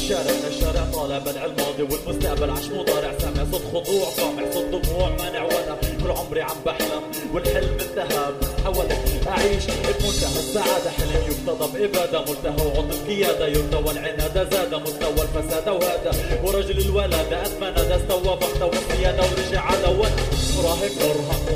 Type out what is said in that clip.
شارعنا شارع طالب الماضي والمستقبل عش مضارع، سامع صوت خضوع سامع صوت دموع مانع وانا طول عمري عم بحلم والحلم انتهى، بس حاولت اعيش بمنتهى السعادة، حلم يقتضى بإبادة، ملتهى وعطل القيادة يرضى والعنادة زاد، مستوى الفساد وهذا ورجل الولادة أدمن استوى بحث والسيادة ورجع على وانا مراهق مرهق